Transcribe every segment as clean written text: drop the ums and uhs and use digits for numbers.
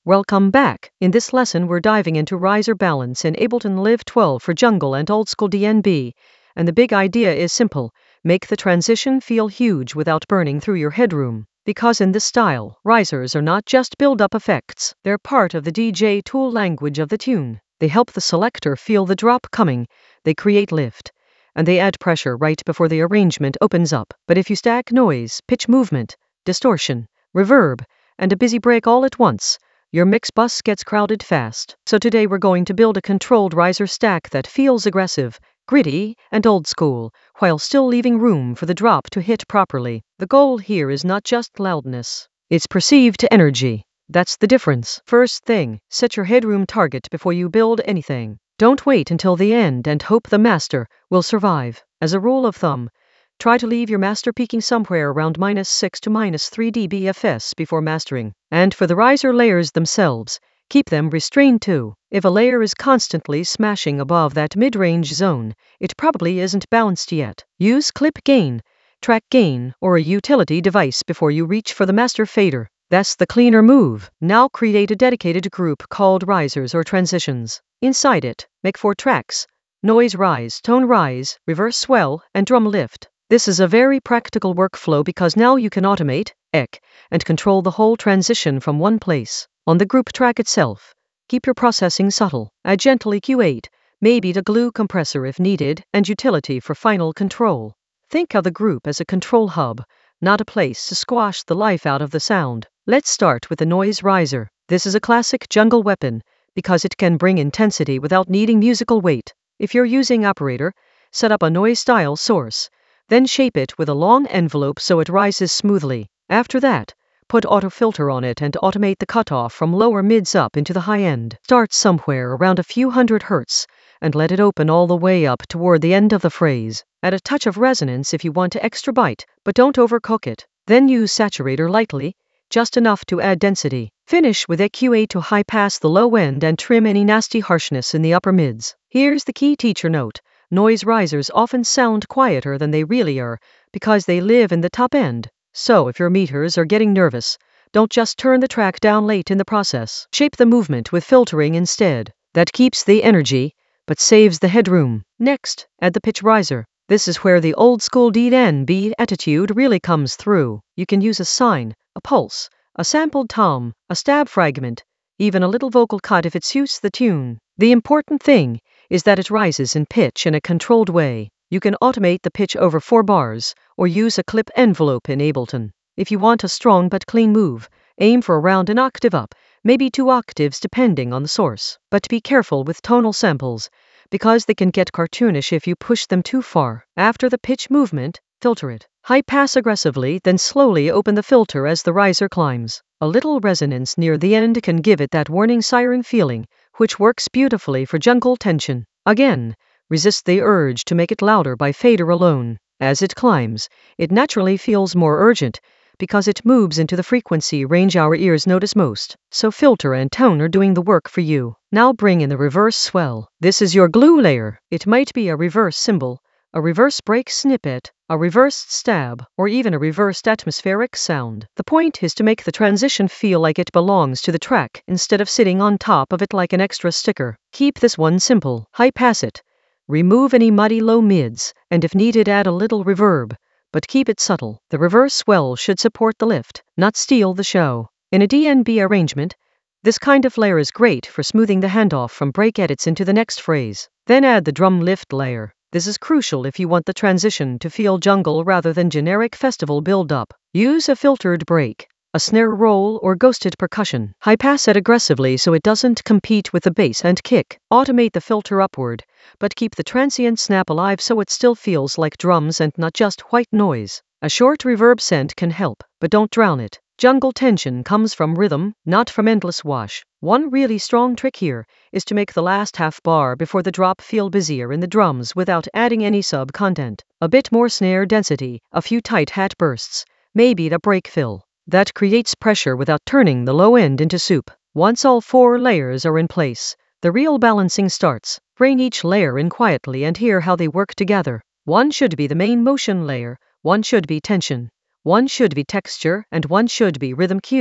Welcome back. In this lesson, we're diving into riser balance in Ableton Live 12 for jungle and old school DNB. And the big idea is simple: make the transition feel huge without burning through your headroom. Because in this style, risers are not just build-up effects, they're part of the DJ tool language of the tune. They help the selector feel the drop coming, they create lift, and they add pressure right before the arrangement opens up. But if you stack noise, pitch movement, distortion, reverb, and a busy break all at once, your mix bus gets crowded fast. So today we're going to build a controlled riser stack that feels aggressive, gritty, and old school, while still leaving room for the drop to hit properly. The goal here is not just loudness, it's perceived energy. That's the difference. First thing, set your headroom target before you build anything. Don't wait until the end and hope the master will survive. As a rule of thumb, try to leave your master peaking somewhere around -6 to -3 dBFS before mastering. And for the riser layers themselves, keep them restrained too. If a layer is constantly smashing above that mid-range zone, it probably isn't balanced yet. Use clip gain, track gain, or a utility device before you reach for the master fader. That's the cleaner move. Now create a dedicated group called risers or transitions. Inside it, make 4 tracks: noise rise, tone rise, reverse swell, and drum lift. This is a very practical workflow because now you can automate, and control the whole transition from one place. On the group track itself, keep your processing subtle. Add gentle EQ8, maybe the glue compressor if needed, and utility for final control. Think of the group as a control hub, not a place to squash the life out of the sound. Let's start with the noise riser. This is a classic jungle weapon because it can bring intensity without needing musical weight. If you're using operator, set up a noise style source, then shape it with a long envelope so it rises smoothly. After that, put auto filter on it and automate the cutoff from lower mids up into the high end. Start somewhere around a few hundred hertz and let it open all the way up toward the end of the phrase. Add a touch of resonance if you want extra bite, but don't overcook it. Then use saturator lightly, just enough to add density. Finish with EQ8 to high pass the low end and trim any nasty harshness in the upper mids. Here's the key teacher note: noise risers often sound quieter than they really are because they live in the top end. So if your meters are getting nervous, don't just turn the track down late in the process. Shape the movement with filtering instead. That keeps the energy, but saves the headroom. Next, add the pitch riser. This is where the old school DNB attitude really comes through. You can use a sine, a pulse, a sampled tom, a stab fragment, even a little vocal cut if it suits the tune. The important thing is that it rises in pitch in a controlled way. You can automate the pitch over 4 bars, or use a clip envelope in Ableton. If you want a strong but clean move, aim for around an octave up, maybe 2 octaves depending on the source. But be careful with tonal samples, because they can get cartoonish if you push them too far. After the pitch movement, filter it. High pass aggressively, then slowly open the filter as the riser climbs. A little resonance near the end can give it that warning siren feeling, which works beautifully for jungle tension. Again, resist the urge to make it louder by fader alone. As it climbs, it naturally feels more urgent, because it moves into the frequency range our ears notice most. So filter and tone are doing the work for you. Now bring in the reverse swell. This is your glue layer. It might be a reverse cymbal, a reverse break snippet, a reversed stab, or even a reversed atmospheric sound. The point is to make the transition feel like it belongs to the track instead of sitting on top of it like an extra sticker. Keep this one simple. High pass it. Remove any muddy low mids, and if needed add a little reverb, but keep it subtle. The reverse swell should support the lift, not steal the show. In a DNB arrangement, this kind of layer is great for smoothing the handoff from break edits into the next phrase. Then add the drum lift layer. This is crucial if you want the transition to feel jungle rather than generic festival build-up. Use a filtered break, a snare roll, or ghosted percussion. High pass it aggressively so it doesn't compete with the bass and kick. Automate the filter upward, but keep the transient snap alive so it still feels like drums and not just white noise. A short reverb scent can help, but don't drown it. Jungle tension comes from rhythm, not from endless wash. One really strong trick here is to make the last half bar before the drop feel busier in the drums without adding any sub-content. A bit more snare density, a few tight hat bursts, maybe the break fill. That creates pressure without turning the low end into soup. Once all 4 layers are in place, the real balancing starts. Bring each layer in quietly and hear how they work together. One should be the main motion layer, one should be tension, one should be texture, and one should be rhythm cue.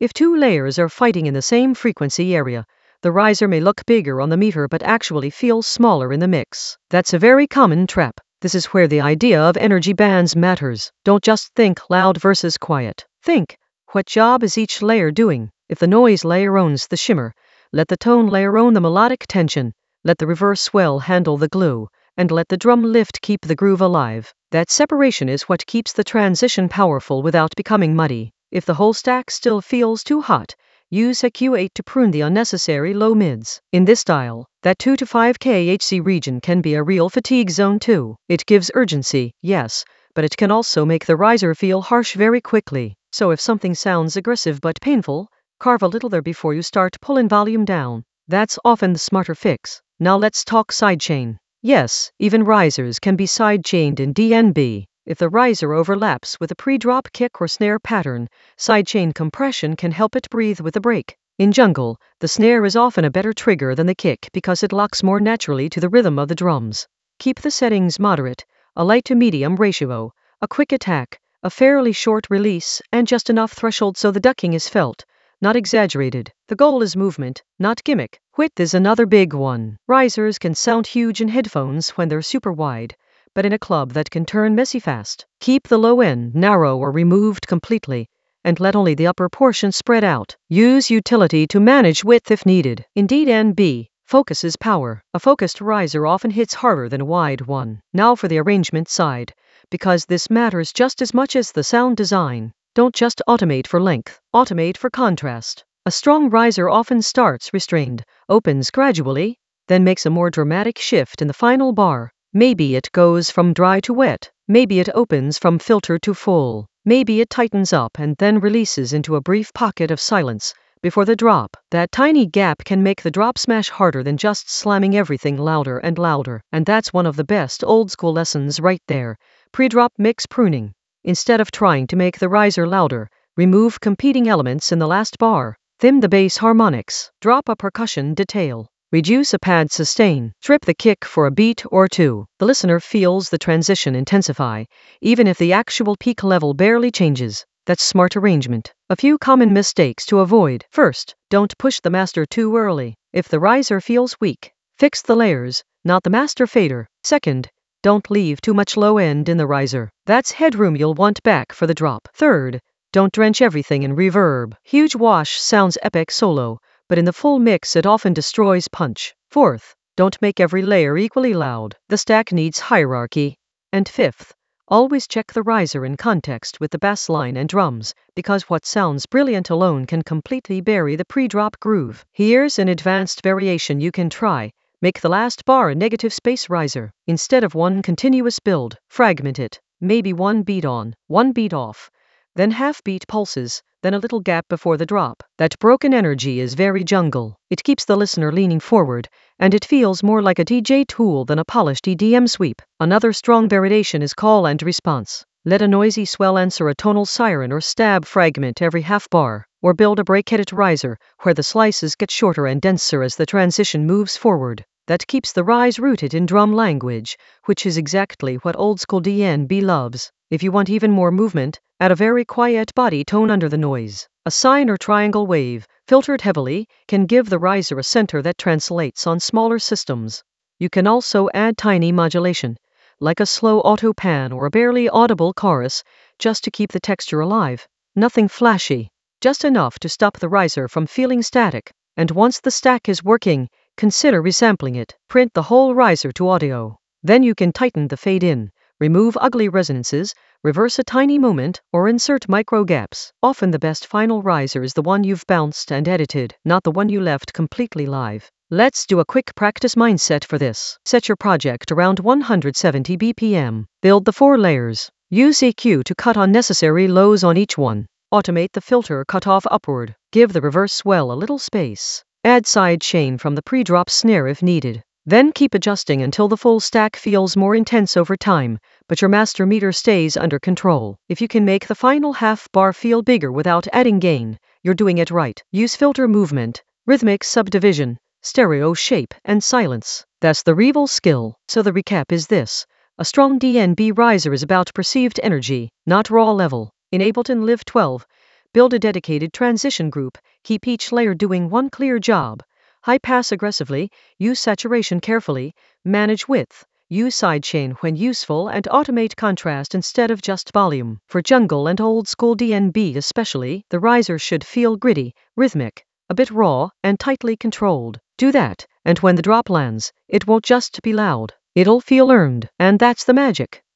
If two layers are fighting in the same frequency area, the riser may look bigger on the meter but actually feels smaller in the mix. That's a very common trap. This is where the idea of energy bands matters. Don't just think loud versus quiet. Think, what job is each layer doing? If the noise layer owns the shimmer, let the tone layer own the melodic tension. Let the reverse swell handle the glue, and let the drum lift keep the groove alive. That separation is what keeps the transition powerful without becoming muddy. If the whole stack still feels too hot, use a Q8 to prune the unnecessary low mids. In this style, that 2 to 5 kHz region can be a real fatigue zone too. It gives urgency, yes, but it can also make the riser feel harsh very quickly. So if something sounds aggressive but painful, carve a little there before you start pulling volume down. That's often the smarter fix. Now let's talk sidechain. Yes, even risers can be sidechained in DnB. If the riser overlaps with a pre-drop kick or snare pattern, sidechain compression can help it breathe with a break. In jungle, the snare is often a better trigger than the kick because it locks more naturally to the rhythm of the drums. Keep the settings moderate, a light to medium ratio, a quick attack, a fairly short release, and just enough threshold so the ducking is felt, not exaggerated. The goal is movement, not gimmick. Width is another big one. Risers can sound huge in headphones when they're super wide, but in a club that can turn messy fast. Keep the low end narrow or removed completely, and let only the upper portion spread out. Use utility to manage width if needed. In DnB, focus is power. A focused riser often hits harder than a wide one. Now for the arrangement side, because this matters just as much as the sound design. Don't just automate for length, automate for contrast. A strong riser often starts restrained, opens gradually, then makes a more dramatic shift in the final bar. Maybe it goes from dry to wet, maybe it opens from filter to full, maybe it tightens up and then releases into a brief pocket of silence before the drop. That tiny gap can make the drop smash harder than just slamming everything louder and louder. And that's one of the best old school lessons right there. Pre-drop mix pruning. Instead of trying to make the riser louder, remove competing elements in the last bar. Thin the bass harmonics. Drop a percussion detail. Reduce a pad sustain. Trip the kick for a beat or two. The listener feels the transition intensify, even if the actual peak level barely changes. That's smart arrangement. A few common mistakes to avoid. First, don't push the master too early. If the riser feels weak, fix the layers, not the master fader. Second, don't leave too much low end in the riser. That's headroom you'll want back for the drop. Third, don't drench everything in reverb. Huge wash sounds epic solo, but in the full mix it often destroys punch. Fourth, don't make every layer equally loud. The stack needs hierarchy. And fifth, always check the riser in context with the bass line and drums, because what sounds brilliant alone can completely bury the pre-drop groove. Here's an advanced variation you can try. Make the last bar a negative space riser. Instead of one continuous build, fragment it. Maybe one beat on, one beat off, then half beat pulses, then a little gap before the drop. That broken energy is very jungle. It keeps the listener leaning forward, and it feels more like a DJ tool than a polished EDM sweep. Another strong variation is call and response. Let a noisy swell answer a tonal siren or stab fragment every half bar, or build a break-headed riser where the slices get shorter and denser as the transition moves forward. That keeps the rise rooted in drum language, which is exactly what old school DnB loves. If you want even more movement, add a very quiet body tone under the noise. A sine or triangle wave, filtered heavily, can give the riser a center that translates on smaller systems. You can also add tiny modulation, like a slow auto pan or a barely audible chorus, just to keep the texture alive. Nothing flashy, just enough to stop the riser from feeling static. And once the stack is working, consider resampling it. Print the whole riser to audio. Then you can tighten the fade in, remove ugly resonances, reverse a tiny moment, or insert micro gaps. Often the best final riser is the one you've bounced and edited, not the one you left completely live. Let's do a quick practice mindset for this. Set your project around 170 BPM. Build the 4 layers. Use EQ to cut unnecessary lows on each one. Automate the filter cutoff upward. Give the reverse swell a little space. Add side chain from the pre-drop snare if needed. Then keep adjusting until the full stack feels more intense over time, but your master meter stays under control. If you can make the final half bar feel bigger without adding gain, you're doing it right. Use filter movement, rhythmic subdivision, stereo shape, and silence. That's the real skill. So the recap is this. A strong DnB riser is about perceived energy, not raw level. In Ableton Live 12, Build a dedicated transition group, keep each layer doing one clear job. High pass aggressively, use saturation carefully, manage width, use sidechain when useful, and automate contrast instead of just volume. For jungle and old school DNB especially, the riser should feel gritty, rhythmic, a bit raw, and tightly controlled. Do that, and when the drop lands, it won't just be loud. It'll feel earned, and that's the magic.